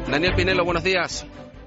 Daniel Pinelo, buenos días.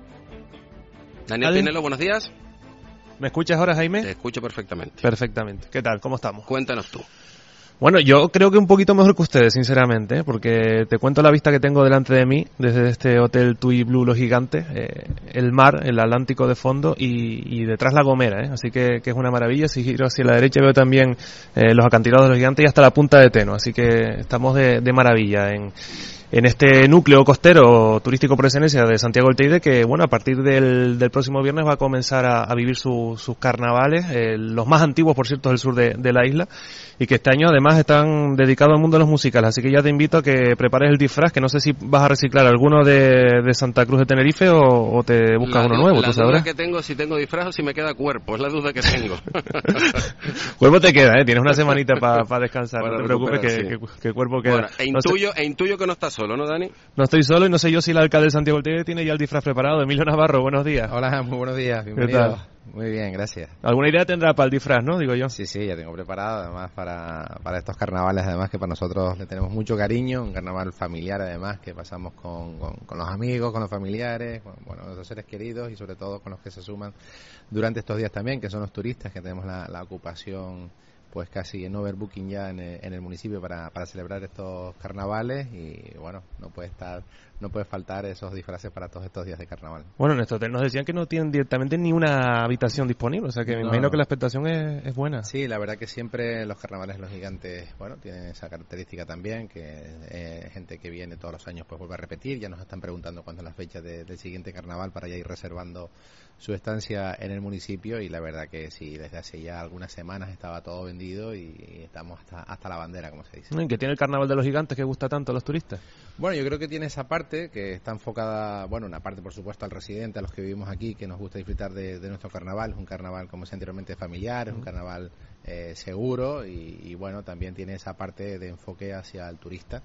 Daniel Pinelo, buenos días. ¿Me escuchas ahora, Jaime? Te escucho perfectamente. Perfectamente. ¿Qué tal? ¿Cómo estamos? Cuéntanos tú. Bueno, yo creo que un poquito mejor que ustedes, sinceramente, porque te cuento la vista que tengo delante de mí, desde este hotel TUI Blue Los Gigantes, el mar, el Atlántico de fondo y detrás La Gomera, así que es una maravilla. Si giro hacia la derecha veo también los acantilados de Los Gigantes y hasta la punta de Teno, así que estamos de maravilla en este núcleo costero turístico por excelencia de Santiago del Teide, que bueno, a partir del próximo viernes va a comenzar a vivir sus carnavales, los más antiguos, por cierto, del sur de la isla, y que este año además están dedicados al mundo de los musicales, así que ya te invito a que prepares el disfraz, que no sé si vas a reciclar alguno de Santa Cruz de Tenerife o te buscas uno nuevo, tú sabrás. La duda que tengo, si tengo disfraz o si me queda cuerpo, es la duda que tengo. Cuerpo te queda, tienes una semanita para descansar, no te preocupes que cuerpo queda. Bueno, intuyo que no estás solo, ¿no, Dani? No estoy solo y no sé yo si el alcalde de Santiago del Teide tiene ya el disfraz preparado. Emilio Navarro, buenos días. Hola, muy buenos días, bienvenido. ¿Qué tal? Muy bien, gracias. ¿Alguna idea tendrá para el disfraz, no? Digo yo. Sí, ya tengo preparado, además, para estos carnavales, además, que para nosotros le tenemos mucho cariño, un carnaval familiar, además, que pasamos con los amigos, con los familiares, con nuestros seres queridos y sobre todo con los que se suman durante estos días también, que son los turistas, que tenemos la ocupación pues casi en overbooking ya en el municipio para celebrar estos carnavales y bueno, no puede faltar esos disfraces para todos estos días de carnaval. Bueno, en este hotel nos decían que no tienen directamente ni una habitación disponible, o sea que me imagino que la expectación es buena. Sí, la verdad que siempre los carnavales Los Gigantes, bueno, tienen esa característica también, que gente que viene todos los años pues vuelve a repetir, ya nos están preguntando cuándo es la fecha del siguiente carnaval para ya ir reservando su estancia en el municipio y la verdad que sí, desde hace ya algunas semanas estaba todo vendido y estamos hasta la bandera, como se dice. ¿Y qué tiene el Carnaval de los Gigantes que gusta tanto a los turistas? Bueno, yo creo que tiene esa parte que está enfocada, bueno, una parte por supuesto al residente, a los que vivimos aquí, que nos gusta disfrutar de nuestro carnaval, es un carnaval como decía anteriormente familiar, es un carnaval seguro y bueno, también tiene esa parte de enfoque hacia el turista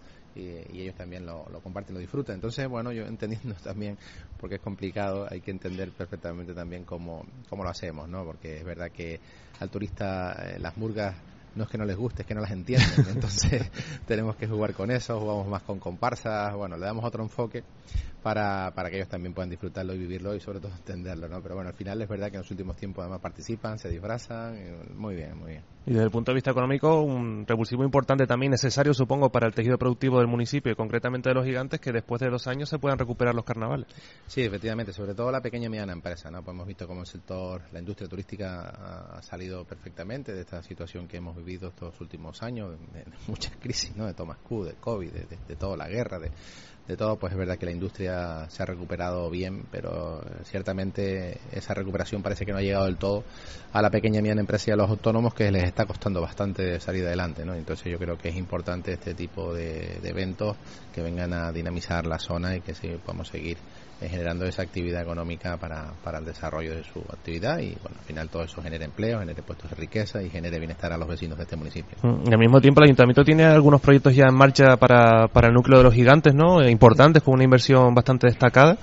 y ellos también lo comparten, lo disfrutan. Entonces, bueno, yo entendiendo también, porque es complicado, hay que entender perfectamente también cómo lo hacemos, ¿no? Porque es verdad que al turista las murgas no es que no les guste, es que no las entienden. Entonces tenemos que jugar con eso, jugamos más con comparsas, bueno, le damos otro enfoque para que ellos también puedan disfrutarlo y vivirlo y sobre todo entenderlo, ¿no? Pero bueno, al final es verdad que en los últimos tiempos además participan, se disfrazan, muy bien, muy bien. Y desde el punto de vista económico, un revulsivo importante también necesario, supongo, para el tejido productivo del municipio y concretamente de Los Gigantes, que después de 2 años se puedan recuperar los carnavales. Sí, efectivamente, sobre todo la pequeña y mediana empresa, ¿no? Pues hemos visto cómo el sector, la industria turística ha salido perfectamente de esta situación que hemos vivido estos últimos años, de muchas crisis, ¿no? De Thomas Cook, de COVID, de toda la guerra, de todo, pues es verdad que la industria se ha recuperado bien, pero ciertamente esa recuperación parece que no ha llegado del todo a la pequeña y mediana empresa y a los autónomos, que les está costando bastante salir adelante, ¿no? Entonces yo creo que es importante este tipo de eventos que vengan a dinamizar la zona y que podamos seguir generando esa actividad económica para el desarrollo de su actividad y bueno, al final todo eso genere empleo, genere puestos de riqueza y genere bienestar a los vecinos de este municipio. Al mismo tiempo el Ayuntamiento tiene algunos proyectos ya en marcha para el núcleo de Los Gigantes, ¿no? Importantes, con una inversión bastante destacada,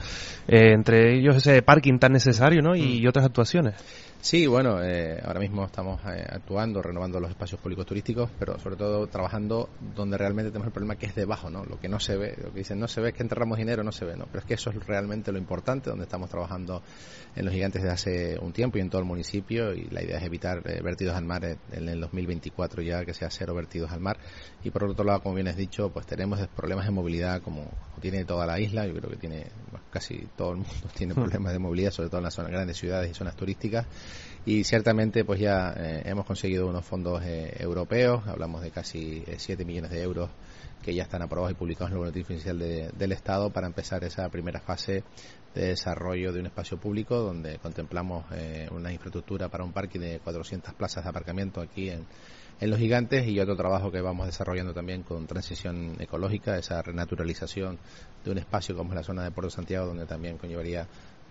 entre ellos ese parking tan necesario, ¿no? Y otras actuaciones. Sí, bueno, ahora mismo estamos actuando, renovando los espacios públicos turísticos, pero sobre todo trabajando donde realmente tenemos el problema, que es debajo, ¿no? Lo que no se ve, lo que dicen no se ve, es que enterramos dinero, no se ve, ¿no? Pero es que eso es realmente lo importante, donde estamos trabajando en Los Gigantes desde hace un tiempo y en todo el municipio, y la idea es evitar vertidos al mar en el 2024 ya, que sea 0 vertidos al mar. Y por otro lado, como bien has dicho, pues tenemos problemas de movilidad como tiene toda la isla. Yo creo que casi todo el mundo tiene problemas de movilidad, sobre todo en las zonas, grandes ciudades y zonas turísticas. Y ciertamente pues ya hemos conseguido unos fondos europeos, hablamos de casi 7 millones de euros que ya están aprobados y publicados en el boletín oficial del Estado para empezar esa primera fase de desarrollo de un espacio público donde contemplamos una infraestructura para un parque de 400 plazas de aparcamiento aquí en Los Gigantes y otro trabajo que vamos desarrollando también con transición ecológica, esa renaturalización de un espacio como es la zona de Puerto Santiago, donde también conllevaría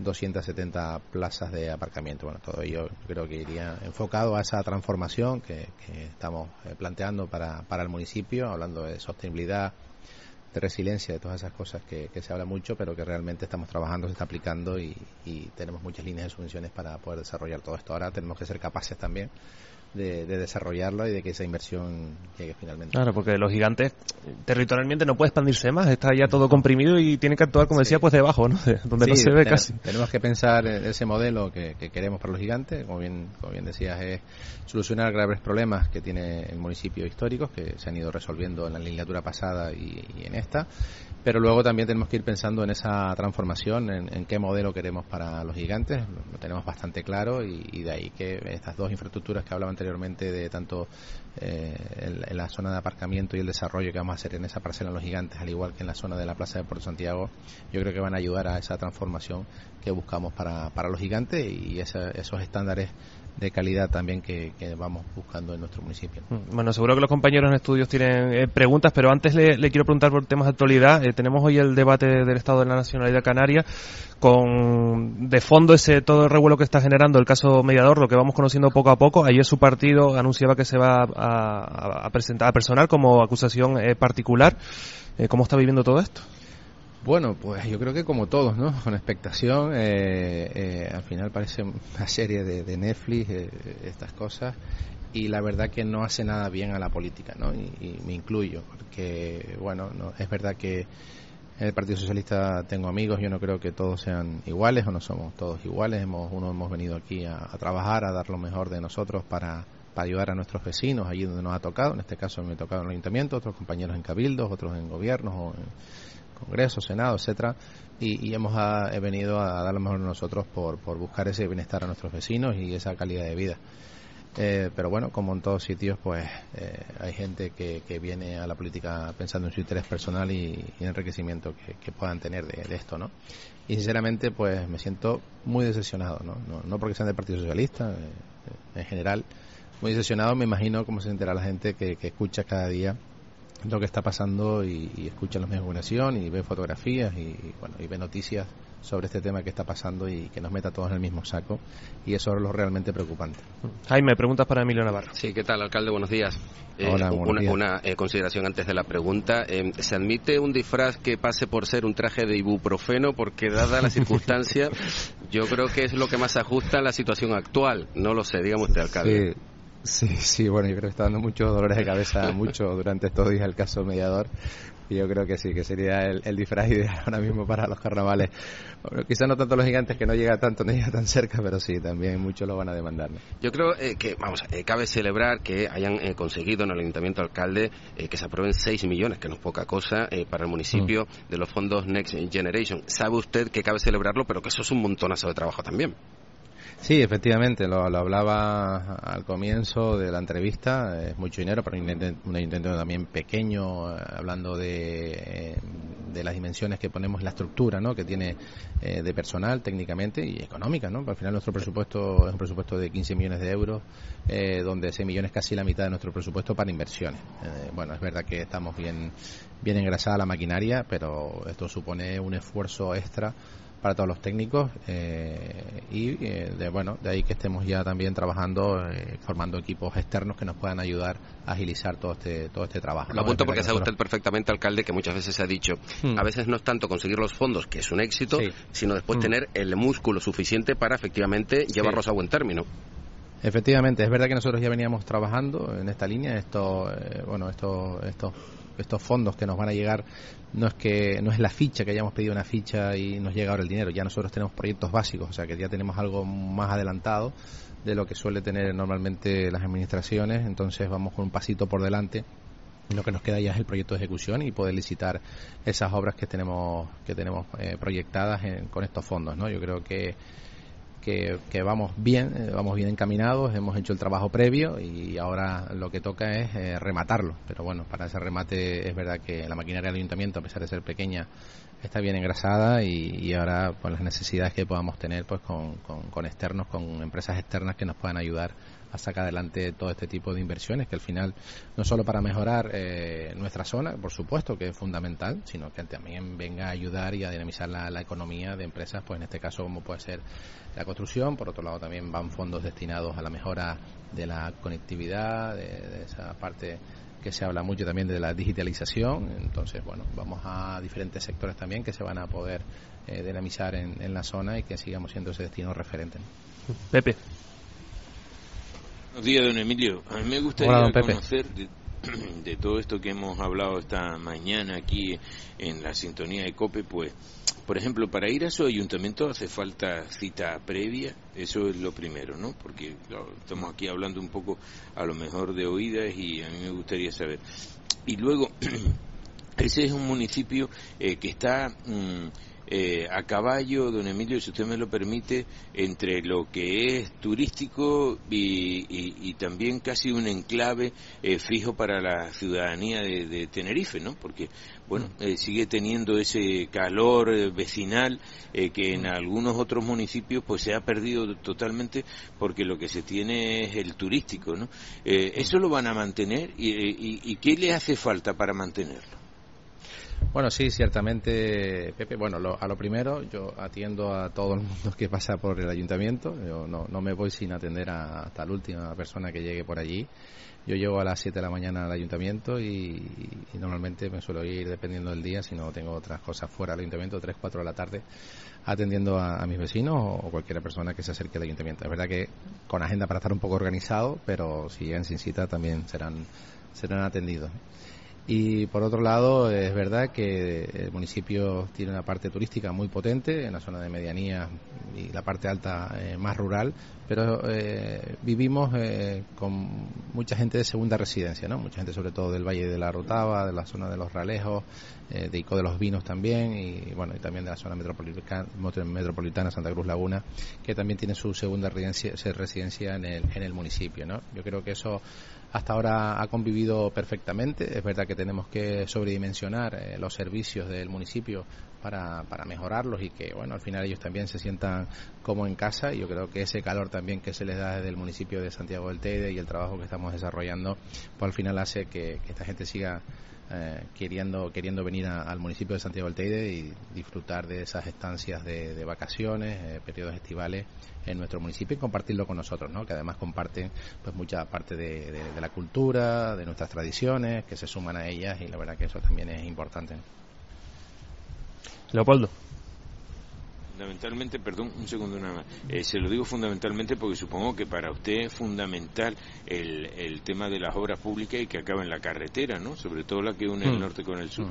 270 plazas de aparcamiento. Bueno, todo ello creo que iría enfocado a esa transformación que estamos planteando para el municipio, hablando de sostenibilidad, de resiliencia, de todas esas cosas que se habla mucho, pero que realmente estamos trabajando, se está aplicando y tenemos muchas líneas de subvenciones para poder desarrollar todo esto. Ahora tenemos que ser capaces también de desarrollarla y de que esa inversión llegue finalmente. Claro, porque los gigantes territorialmente no puede expandirse más, está ya todo comprimido y tiene que actuar, como decía, pues debajo, ¿no? Donde no se ve casi. Tenemos que pensar en ese modelo que queremos para los gigantes, como bien decías, es solucionar graves problemas que tiene el municipio históricos, que se han ido resolviendo en la legislatura pasada y en esta. Pero luego también tenemos que ir pensando en esa transformación, en qué modelo queremos para los gigantes. Lo tenemos bastante claro y de ahí que estas dos infraestructuras que hablaba anteriormente, de tanto en la zona de aparcamiento y el desarrollo que vamos a hacer en esa parcela en los gigantes, al igual que en la zona de la Plaza de Puerto Santiago, yo creo que van a ayudar a esa transformación que buscamos para los gigantes y esos estándares de calidad también que vamos buscando en nuestro municipio. Bueno, seguro que los compañeros en estudios tienen preguntas, pero antes le quiero preguntar por temas de actualidad. Tenemos hoy el debate del Estado de la Nacionalidad Canaria, con de fondo ese todo el revuelo que está generando el caso Mediador, lo que vamos conociendo poco a poco. Ayer su partido anunciaba que se va a presentar a personar como acusación particular. ¿Cómo está viviendo todo esto? Bueno, pues yo creo que como todos, ¿no? Con expectación, al final parece una serie de Netflix, estas cosas, y la verdad que no hace nada bien a la política, ¿no? Y me incluyo, porque, bueno, no, es verdad que en el Partido Socialista tengo amigos, yo no creo que todos sean iguales o no somos todos iguales, hemos venido aquí a trabajar, a dar lo mejor de nosotros para ayudar a nuestros vecinos allí donde nos ha tocado. En este caso me ha tocado en el ayuntamiento, otros compañeros en cabildos, otros en gobiernos o en Congreso, Senado, etcétera, y hemos venido a dar lo mejor de nosotros por buscar ese bienestar a nuestros vecinos y esa calidad de vida. Pero bueno, como en todos sitios, pues hay gente que viene a la política pensando en su interés personal y enriquecimiento que puedan tener de esto, ¿no? Y sinceramente, pues me siento muy decepcionado, no porque sean del Partido Socialista, en general, muy decepcionado. Me imagino cómo se sentirá la gente que escucha cada día lo que está pasando y escucha los medios de comunicación y ve fotografías y ve noticias sobre este tema que está pasando y que nos meta todos en el mismo saco, y eso es lo realmente preocupante. Jaime, preguntas para Emilio Navarro. Sí, ¿qué tal, alcalde? Buenos días. Hola, buenos días. Una consideración antes de la pregunta. ¿Se admite un disfraz que pase por ser un traje de ibuprofeno? Porque dada la circunstancia, yo creo que es lo que más se ajusta a la situación actual. No lo sé, dígame usted, alcalde. Sí, bueno, yo creo que está dando muchos dolores de cabeza durante estos días el caso Mediador, y yo creo que sí, que sería el disfraz ideal ahora mismo para los carnavales. Bueno, quizás no tanto los gigantes, que no llega tanto, no llega tan cerca, pero sí, también muchos lo van a demandar, ¿no? Yo creo que, cabe celebrar que hayan conseguido en el Ayuntamiento, alcalde, que se aprueben 6 millones, que no es poca cosa, para el municipio de los fondos Next Generation. Sabe usted que cabe celebrarlo, pero que eso es un montonazo de trabajo también. Sí, efectivamente, lo hablaba al comienzo de la entrevista, es mucho dinero para un ayuntamiento también pequeño, hablando de las dimensiones que ponemos, la estructura, ¿no?, que tiene de personal técnicamente y económica, ¿no? Al final nuestro presupuesto es un presupuesto de 15 millones de euros, donde 6 millones es casi la mitad de nuestro presupuesto para inversiones. Bueno, es verdad que estamos bien engrasada la maquinaria, pero esto supone un esfuerzo extra para todos los técnicos, de ahí que estemos ya también trabajando, formando equipos externos que nos puedan ayudar a agilizar todo este trabajo. Lo apunto porque sabe usted perfectamente, alcalde, que muchas veces se ha dicho, a veces no es tanto conseguir los fondos, que es un éxito, sino después tener el músculo suficiente para efectivamente llevarlos a buen término. Efectivamente, es verdad que nosotros ya veníamos trabajando en esta línea, estos fondos que nos van a llegar, no es la ficha, que hayamos pedido una ficha y nos llega ahora el dinero, ya nosotros tenemos proyectos básicos, o sea que ya tenemos algo más adelantado de lo que suele tener normalmente las administraciones, entonces vamos con un pasito por delante. Lo que nos queda ya es el proyecto de ejecución y poder licitar esas obras que tenemos proyectadas con estos fondos, ¿no? Yo creo que vamos bien encaminados, hemos hecho el trabajo previo y ahora lo que toca es rematarlo, pero bueno, para ese remate es verdad que la maquinaria del ayuntamiento, a pesar de ser pequeña, está bien engrasada y ahora con las necesidades que podamos tener pues con externos, con empresas externas que nos puedan ayudar a sacar adelante todo este tipo de inversiones, que al final no solo para mejorar nuestra zona, por supuesto que es fundamental, sino que también venga a ayudar y a dinamizar la economía de empresas, pues en este caso como puede ser la construcción. Por otro lado también van fondos destinados a la mejora de la conectividad, de esa parte que se habla mucho también de la digitalización. Entonces, bueno, vamos a diferentes sectores también que se van a poder dinamizar en la zona y que sigamos siendo ese destino referente. Pepe. Buenos días, don Emilio. A mí me gustaría conocer de todo esto que hemos hablado esta mañana aquí en la sintonía de COPE, pues, por ejemplo, para ir a su ayuntamiento hace falta cita previa, eso es lo primero, ¿no? Porque claro, estamos aquí hablando un poco a lo mejor de oídas y a mí me gustaría saber. Y luego, ese es un municipio que está a caballo, don Emilio, si usted me lo permite, entre lo que es turístico y también casi un enclave fijo para la ciudadanía de Tenerife, ¿no? Porque, bueno, sigue teniendo ese calor vecinal que en algunos otros municipios pues se ha perdido totalmente, porque lo que se tiene es el turístico, ¿no? ¿Eso lo van a mantener? ¿Y qué le hace falta para mantenerlo? Bueno, sí, ciertamente, Pepe. Bueno, a lo primero, yo atiendo a todo el mundo que pasa por el ayuntamiento. Yo no me voy sin atender hasta la última persona que llegue por allí. Yo llego a las 7 de la mañana al ayuntamiento y normalmente me suelo ir, dependiendo del día, si no tengo otras cosas fuera del ayuntamiento, 3, 4 de la tarde, atendiendo a mis vecinos o cualquier persona que se acerque al ayuntamiento. Es verdad que con agenda para estar un poco organizado, pero si llegan sin cita también serán atendidos. Y por otro lado, es verdad que el municipio tiene una parte turística muy potente en la zona de medianía y la parte alta más rural, pero vivimos con mucha gente de segunda residencia, ¿no? Mucha gente sobre todo del Valle de la Rotava, de la zona de los Ralejos, de Ico de los Vinos también, y bueno, y también de la zona metropolitana Santa Cruz Laguna, que también tiene su segunda residencia en el municipio, ¿no? Yo creo que eso hasta ahora ha convivido perfectamente. Es verdad que tenemos que sobredimensionar los servicios del municipio para mejorarlos y que, bueno, al final ellos también se sientan como en casa, y yo creo que ese calor también que se les da desde el municipio de Santiago del Teide y el trabajo que estamos desarrollando, pues al final hace que esta gente siga queriendo venir al municipio de Santiago del Teide y disfrutar de esas estancias de vacaciones, periodos estivales en nuestro municipio, y compartirlo con nosotros, ¿no? Que además comparten pues mucha parte de la cultura, de nuestras tradiciones, que se suman a ellas, y la verdad que eso también es importante. Leopoldo. Fundamentalmente, perdón, un segundo nada más. Se lo digo fundamentalmente porque supongo que para usted es fundamental el tema de las obras públicas y que acaba en la carretera, ¿no? Sobre todo la que une el norte con el sur.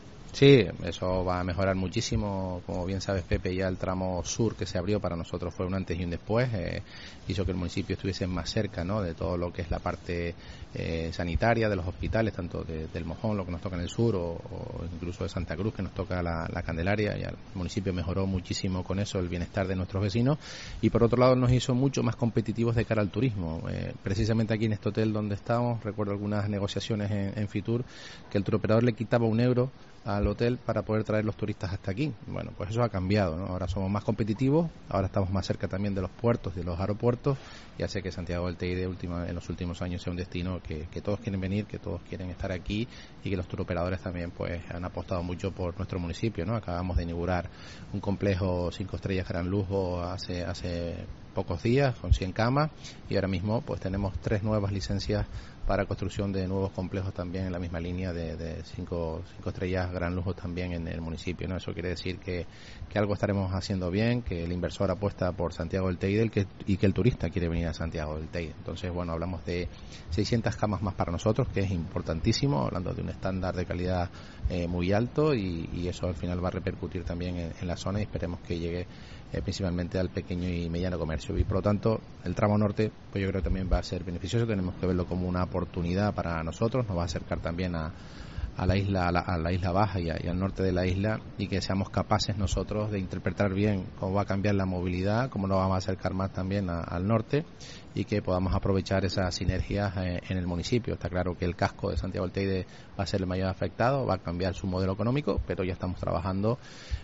Sí, eso va a mejorar muchísimo. Como bien sabes, Pepe, ya el tramo sur que se abrió para nosotros fue un antes y un después. Hizo que el municipio estuviese más cerca, ¿no?, de todo lo que es la parte sanitaria de los hospitales, tanto del Mojón, lo que nos toca en el sur, o incluso de Santa Cruz, que nos toca la Candelaria. Ya el municipio mejoró muchísimo con eso el bienestar de nuestros vecinos, y por otro lado nos hizo mucho más competitivos de cara al turismo. Precisamente aquí en este hotel donde estamos, recuerdo algunas negociaciones en Fitur, que el turoperador le quitaba €1 al hotel para poder traer los turistas hasta aquí. Bueno, pues eso ha cambiado, ¿no? Ahora somos más competitivos, ahora estamos más cerca también de los puertos, de los aeropuertos, y hace que Santiago del Teide en los últimos años sea un destino que todos quieren venir, que todos quieren estar aquí, y que los turoperadores también pues han apostado mucho por nuestro municipio, ¿no? Acabamos de inaugurar un complejo 5 estrellas gran lujo hace pocos días, con 100 camas, y ahora mismo pues tenemos 3 nuevas licencias para construcción de nuevos complejos también en la misma línea de 5 estrellas gran lujo también en el municipio, ¿no? Eso quiere decir que algo estaremos haciendo bien, que el inversor apuesta por Santiago del Teide y que el turista quiere venir a Santiago del Teide. Entonces, bueno, hablamos de 600 camas más para nosotros, que es importantísimo, hablando de un estándar de calidad muy alto, y eso al final va a repercutir también en la zona, y esperemos que llegue principalmente al pequeño y mediano comercio. Y por lo tanto, el tramo norte, pues yo creo que también va a ser beneficioso. Tenemos que verlo como una oportunidad para nosotros, nos va a acercar también a la isla baja y al norte de la isla, y que seamos capaces nosotros de interpretar bien cómo va a cambiar la movilidad, cómo nos vamos a acercar más también al norte, y que podamos aprovechar esas sinergias en el municipio. Está claro que el casco de Santiago del Teide va a ser el mayor afectado, va a cambiar su modelo económico, pero ya estamos trabajando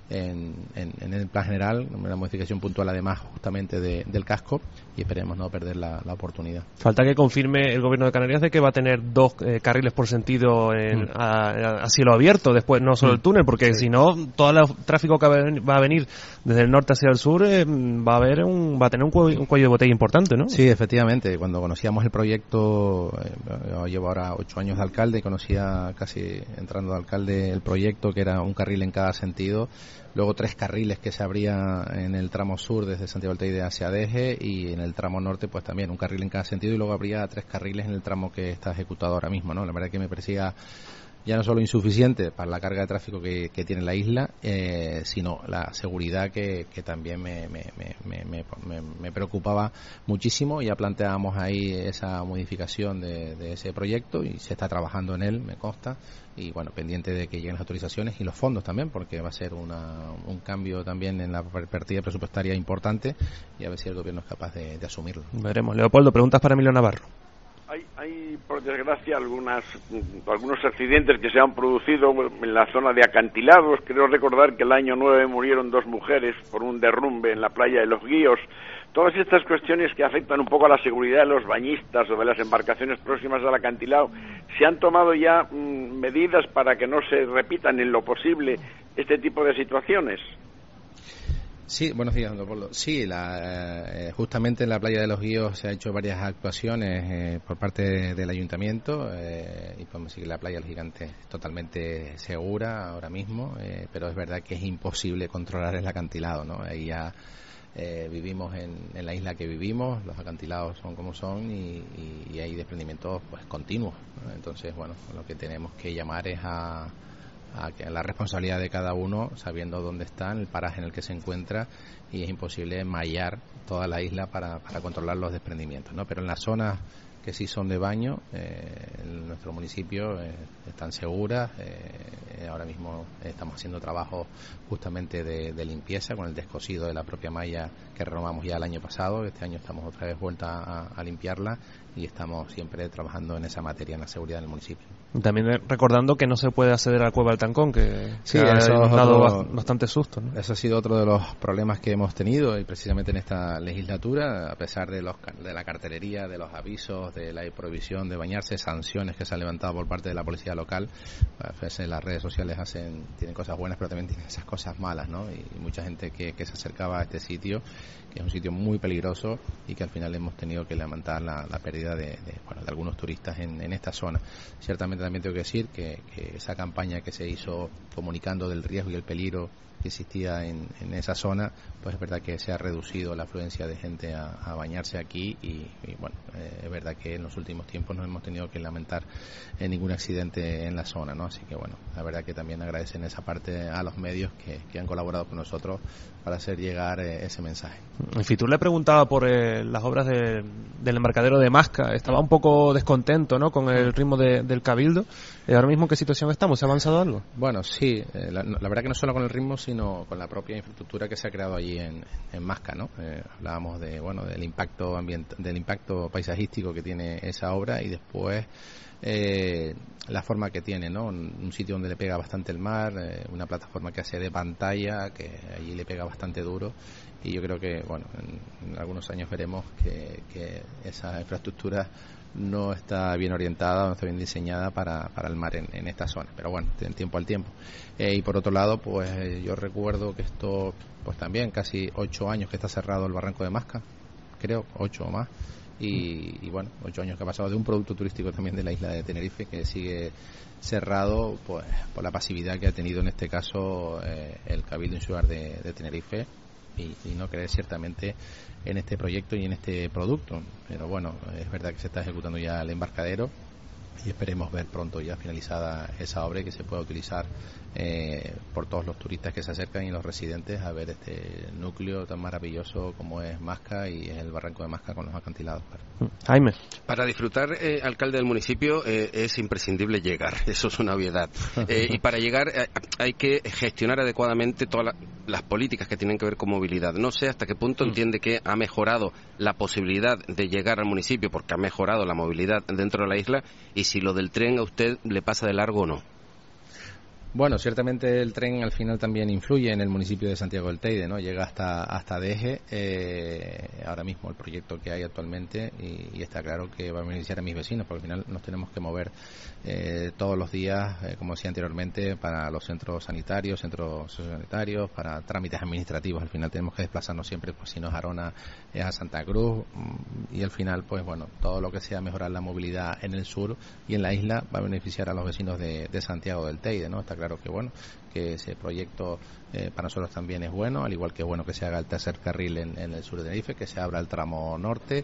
en el plan general, una modificación puntual además justamente del casco, y esperemos no perder la oportunidad. Falta que confirme el gobierno de Canarias de que va a tener 2 carriles por sentido a cielo abierto, después no solo el túnel, porque si no, todo el tráfico que va a venir desde el norte hacia el sur va a tener un cuello de botella importante, ¿no? Sí, efectivamente, cuando conocíamos el proyecto, yo llevo ahora 8 años de alcalde, conocía casi entrando de alcalde el proyecto, que era un carril en cada sentido, luego 3 carriles que se abría en el tramo sur desde Santiago del Teide hacia Deje, y en el tramo norte pues también un carril en cada sentido, y luego habría 3 carriles en el tramo que está ejecutado ahora mismo, ¿no? La verdad que me parecía ya no solo insuficiente para la carga de tráfico que tiene la isla, sino la seguridad que también me preocupaba muchísimo. Ya planteábamos ahí esa modificación de ese proyecto y se está trabajando en él, me consta, y bueno, pendiente de que lleguen las autorizaciones y los fondos también, porque va a ser un cambio también en la partida presupuestaria importante, y a ver si el gobierno es capaz de asumirlo. Veremos. Leopoldo, preguntas para Emilio Navarro. Hay, por desgracia, algunos accidentes que se han producido en la zona de acantilados. Creo recordar que el año 9 murieron 2 mujeres por un derrumbe en la playa de Los Guíos. Todas estas cuestiones que afectan un poco a la seguridad de los bañistas o de las embarcaciones próximas al acantilado, ¿se han tomado ya medidas para que no se repitan en lo posible este tipo de situaciones? Sí, buenos días, don Leopoldo. Sí, justamente en la playa de Los Guíos se ha hecho varias actuaciones por parte del ayuntamiento, y podemos decir que la playa del Gigante es totalmente segura ahora mismo, pero es verdad que es imposible controlar el acantilado, ¿no? Ahí ya vivimos en la isla que vivimos, los acantilados son como son, y hay desprendimientos pues continuos, ¿no? Entonces, bueno, lo que tenemos que llamar es a la responsabilidad de cada uno, sabiendo dónde está, en el paraje en el que se encuentra, y es imposible mallar toda la isla para controlar los desprendimientos, ¿no? Pero en las zonas que sí son de baño, en nuestro municipio están seguras. Ahora mismo estamos haciendo trabajo justamente de limpieza con el descosido de la propia malla que renovamos ya el año pasado. Este año estamos otra vez vuelta a limpiarla, y estamos siempre trabajando en esa materia, en la seguridad del municipio. También recordando que no se puede acceder a la Cueva del Tancón, que sí, ha dado otro, bastante susto, ¿no? Eso ha sido otro de los problemas que hemos tenido, y precisamente en esta legislatura, a pesar de la cartelería, de los avisos, de la prohibición de bañarse, sanciones que se han levantado por parte de la policía local. A veces las redes sociales tienen cosas buenas, pero también tienen esas cosas malas, ¿no? Y mucha gente que se acercaba a este sitio, que es un sitio muy peligroso, y que al final hemos tenido que lamentar la pérdida de algunos turistas en esta zona. Ciertamente también tengo que decir que esa campaña que se hizo comunicando del riesgo y el peligro que existía en esa zona, pues es verdad que se ha reducido la afluencia de gente a bañarse aquí, y bueno, es verdad que en los últimos tiempos no hemos tenido que lamentar ningún accidente en la zona, ¿no? Así que bueno, la verdad que también agradecen esa parte a los medios que han colaborado con nosotros para hacer llegar ese mensaje. En Fitur le preguntaba por las obras del embarcadero de Masca. Estaba un poco descontento, ¿no?, con el ritmo del Cabildo. Ahora mismo, ¿en qué situación estamos? ¿Se ha avanzado algo? Bueno, sí, la verdad que no solo con el ritmo, sino con la propia infraestructura que se ha creado allí en Masca, ¿no? Hablábamos del impacto del impacto paisajístico que tiene esa obra, y después la forma que tiene, ¿no? Un sitio donde le pega bastante el mar, una plataforma que hace de pantalla, que allí le pega bastante duro, y yo creo que, bueno, en algunos años veremos que esa infraestructura no está bien orientada, no está bien diseñada para el mar en esta zona, pero bueno, en tiempo al tiempo. Y por otro lado, pues yo recuerdo que esto, pues también casi 8 años que está cerrado el barranco de Masca, creo, 8 o más, y bueno, 8 años que ha pasado de un producto turístico también de la isla de Tenerife, que sigue cerrado pues por la pasividad que ha tenido en este caso el Cabildo Insular de Tenerife, y no creer ciertamente en este proyecto y en este producto. Pero bueno, es verdad que se está ejecutando ya el embarcadero, y esperemos ver pronto ya finalizada esa obra y que se pueda utilizar por todos los turistas que se acercan y los residentes a ver este núcleo tan maravilloso como es Masca y el barranco de Masca con los acantilados. Jaime. Para disfrutar, alcalde del municipio, es imprescindible llegar, eso es una obviedad. Y para llegar hay que gestionar adecuadamente todas las políticas que tienen que ver con movilidad. No sé hasta qué punto entiende que ha mejorado la posibilidad de llegar al municipio, porque ha mejorado la movilidad dentro de la isla, y si lo del tren a usted le pasa de largo o no. Bueno, ciertamente el tren al final también influye en el municipio de Santiago del Teide, ¿no? Llega hasta Deje, ahora mismo el proyecto que hay actualmente, y está claro que va a beneficiar a mis vecinos, porque al final nos tenemos que mover todos los días, como decía anteriormente, para los centros sanitarios, centros sociosanitarios, para trámites administrativos. Al final tenemos que desplazarnos siempre, pues si no es Arona, es a Santa Cruz, y al final, pues bueno, todo lo que sea mejorar la movilidad en el sur y en la isla va a beneficiar a los vecinos de Santiago del Teide, ¿no? Está claro que bueno, que ese proyecto para nosotros también es bueno, al igual que bueno que se haga el tercer carril en el sur de Tenerife, que se abra el tramo norte,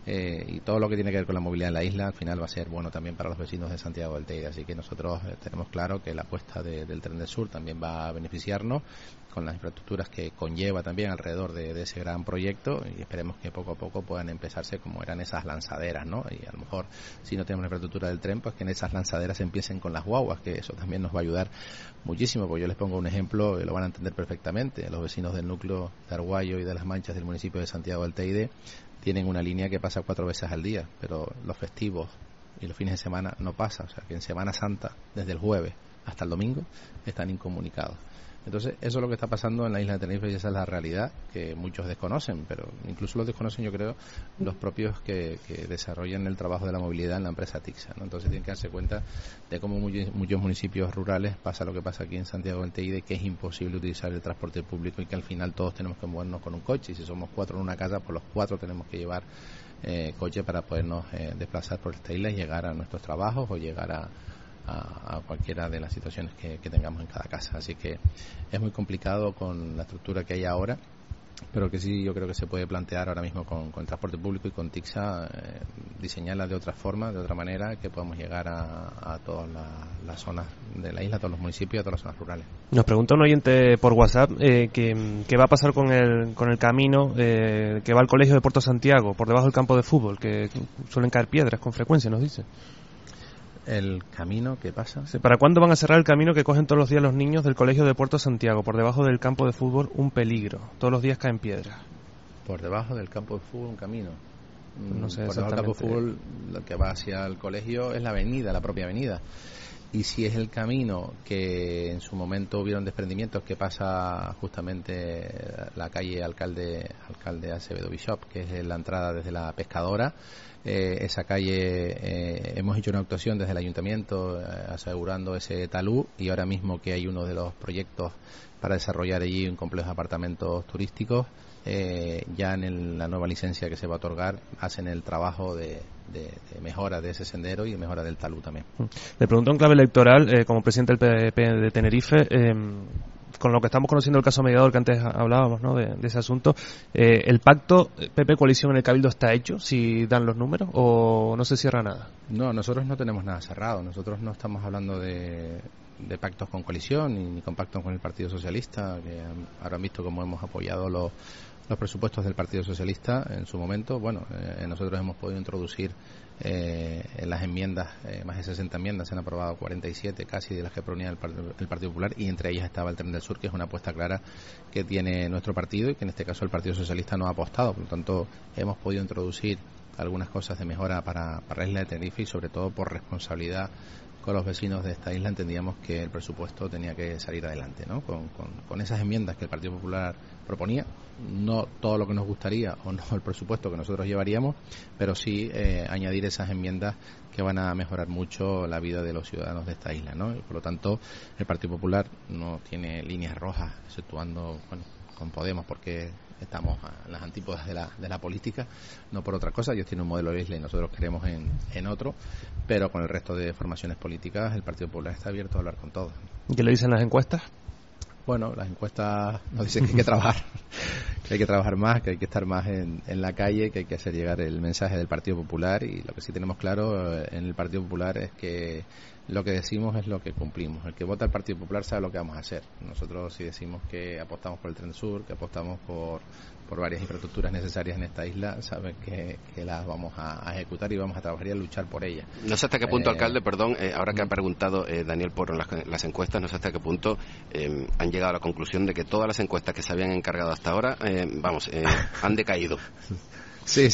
y todo lo que tiene que ver con la movilidad en la isla al final va a ser bueno también para los vecinos de Santiago del Teide. Así que nosotros tenemos claro que la apuesta del tren del sur también va a beneficiarnos con las infraestructuras que conlleva también alrededor de ese gran proyecto, y esperemos que poco a poco puedan empezarse como eran esas lanzaderas, ¿no? Y a lo mejor si no tenemos la infraestructura del tren, pues que en esas lanzaderas empiecen con las guaguas, que eso también nos va a ayudar muchísimo. Porque yo les pongo un ejemplo y lo van a entender perfectamente. Los vecinos del núcleo de Arguayo y de Las Manchas del municipio de Santiago del Teide tienen una línea que pasa 4 veces al día, pero los festivos y los fines de semana no pasa. O sea que en Semana Santa, desde el jueves hasta el domingo, están incomunicados. Entonces, eso es lo que está pasando en la isla de Tenerife, y esa es la realidad que muchos desconocen, pero incluso los desconocen, yo creo, los propios que desarrollan el trabajo de la movilidad en la empresa TICSA, ¿no? Entonces tienen que darse cuenta de cómo muchos municipios rurales pasa lo que pasa aquí en Santiago del Teide, que es imposible utilizar el transporte público y que al final todos tenemos que movernos con un coche, y si somos 4 en una casa, pues los 4 tenemos que llevar coche para podernos desplazar por esta isla y llegar a nuestros trabajos o llegar a cualquiera de las situaciones que tengamos en cada casa. Así que es muy complicado con la estructura que hay ahora, pero que sí yo creo que se puede plantear ahora mismo con el transporte público y con TICSA, diseñarla de otra forma, de otra manera, que podamos llegar a todas las zonas de la isla, a todos los municipios, a todas las zonas rurales. Nos pregunta un oyente por WhatsApp qué va a pasar con el camino que va al colegio de Puerto Santiago, por debajo del campo de fútbol, que suelen caer piedras con frecuencia, nos dice. ¿El camino qué pasa? Sí, ¿para cuándo van a cerrar el camino que cogen todos los días los niños del colegio de Puerto Santiago? Por debajo del campo de fútbol, un peligro. Todos los días caen piedras. Por debajo del campo de fútbol, un camino. No sé por debajo del campo de fútbol, lo que va hacia el colegio es la avenida, la propia avenida. Y si es el camino que en su momento hubieron desprendimientos, que pasa justamente la calle Alcalde Acevedo Bishop, que es la entrada desde la Pescadora, esa calle hemos hecho una actuación desde el ayuntamiento asegurando ese talud, y ahora mismo que hay uno de los proyectos para desarrollar allí un complejo de apartamentos turísticos, ya en la nueva licencia que se va a otorgar hacen el trabajo de mejora de ese sendero y de mejora del talud también. Le pregunto en clave electoral, como presidente del PP de Tenerife, con lo que estamos conociendo el caso mediador que antes hablábamos, ¿no?, de ese asunto, ¿el pacto PP-coalición en el Cabildo está hecho, si dan los números, o no se cierra nada? No, nosotros no tenemos nada cerrado. Nosotros no estamos hablando de pactos con coalición ni con pactos con el Partido Socialista, que ahora han visto cómo hemos apoyado los presupuestos del Partido Socialista en su momento. Bueno, nosotros hemos podido introducir en las enmiendas, más de 60 enmiendas, se han aprobado 47 casi de las que proponía el Partido Popular, y entre ellas estaba el Tren del Sur, que es una apuesta clara que tiene nuestro partido y que en este caso el Partido Socialista no ha apostado. Por lo tanto, hemos podido introducir algunas cosas de mejora para la isla de Tenerife, y sobre todo por responsabilidad con los vecinos de esta isla entendíamos que el presupuesto tenía que salir adelante, ¿no? Con esas enmiendas que el Partido Popular proponía, no todo lo que nos gustaría o no el presupuesto que nosotros llevaríamos, pero sí añadir esas enmiendas que van a mejorar mucho la vida de los ciudadanos de esta isla, ¿no? Y por lo tanto, el Partido Popular no tiene líneas rojas, exceptuando, bueno, con Podemos, porque estamos a las antípodas de la política, no por otra cosa. Ellos tienen un modelo de isla y nosotros creemos en otro, pero con el resto de formaciones políticas el Partido Popular está abierto a hablar con todos. ¿Y qué le dicen las encuestas? Bueno, las encuestas nos dicen que hay que trabajar, que hay que trabajar más, que hay que estar más en la calle, que hay que hacer llegar el mensaje del Partido Popular, y lo que sí tenemos claro en el Partido Popular es que lo que decimos es lo que cumplimos. El que vota al Partido Popular sabe lo que vamos a hacer. Nosotros si decimos que apostamos por el Tren Sur, que apostamos por varias infraestructuras necesarias en esta isla, saben que las vamos a ejecutar y vamos a trabajar y a luchar por ellas. No sé hasta qué punto, alcalde, perdón, ahora que ha preguntado Daniel por las encuestas, no sé hasta qué punto han llegado a la conclusión de que todas las encuestas que se habían encargado hasta ahora, han decaído. Sí.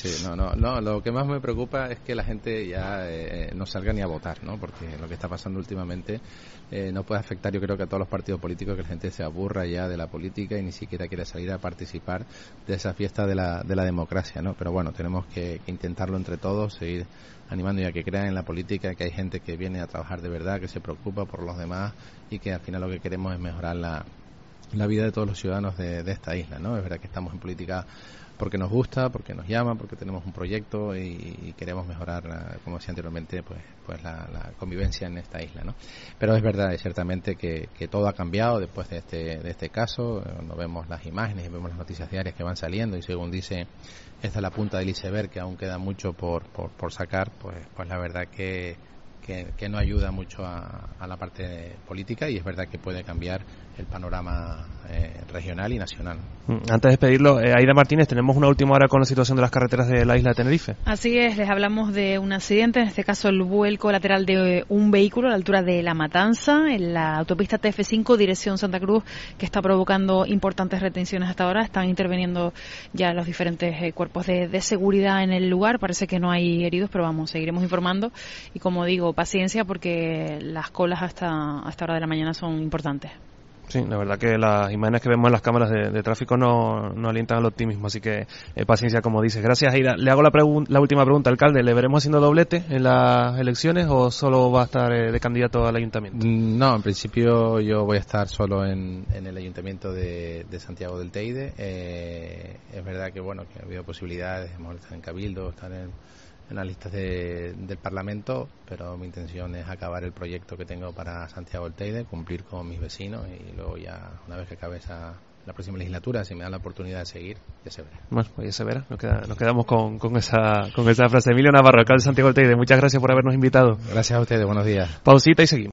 No, lo que más me preocupa es que la gente ya no salga ni a votar, ¿no? Porque lo que está pasando últimamente no puede afectar, yo creo, que a todos los partidos políticos, que la gente se aburra ya de la política y ni siquiera quiere salir a participar de esa fiesta de la democracia, ¿no? Pero bueno, tenemos que intentarlo entre todos, seguir animando y a que crean en la política, que hay gente que viene a trabajar de verdad, que se preocupa por los demás y que al final lo que queremos es mejorar la vida de todos los ciudadanos de esta isla, ¿no? Es verdad que estamos en política porque nos gusta, porque nos llama, porque tenemos un proyecto y queremos mejorar, como decía anteriormente, pues la convivencia en esta isla, ¿no? Pero es verdad, ciertamente que todo ha cambiado después de este caso. Cuando vemos las imágenes y vemos las noticias diarias que van saliendo y según dice, esta es la punta del iceberg, que aún queda mucho por sacar, pues la verdad que no ayuda mucho a la parte política, y es verdad que puede cambiar el panorama regional y nacional. Antes de despedirlo, Aida Martínez, tenemos una última hora con la situación de las carreteras de la isla de Tenerife. Así es, les hablamos de un accidente, en este caso el vuelco lateral de un vehículo a la altura de La Matanza, en la autopista TF5, dirección Santa Cruz, que está provocando importantes retenciones hasta ahora. Están interviniendo ya los diferentes cuerpos de seguridad en el lugar. Parece que no hay heridos, pero vamos, seguiremos informando. Y como digo, paciencia, porque las colas hasta hora de la mañana son importantes. Sí, la verdad que las imágenes que vemos en las cámaras de tráfico no alientan al optimismo, así que paciencia, como dices. Gracias, Aida. Le hago la última pregunta, alcalde. ¿Le veremos haciendo doblete en las elecciones o solo va a estar de candidato al ayuntamiento? No, en principio yo voy a estar solo en el ayuntamiento de Santiago del Teide. Es verdad que bueno, que ha habido posibilidades, hemos estado en Cabildo, estar en las listas del Parlamento, pero mi intención es acabar el proyecto que tengo para Santiago del Teide, cumplir con mis vecinos y luego ya, una vez que acabe la próxima legislatura, si me dan la oportunidad de seguir, ya se verá. Bueno, pues ya se verá. Nos quedamos con esa frase. Emilio Navarro, alcalde de Santiago del Teide, muchas gracias por habernos invitado. Gracias a ustedes, buenos días. Pausita y seguimos.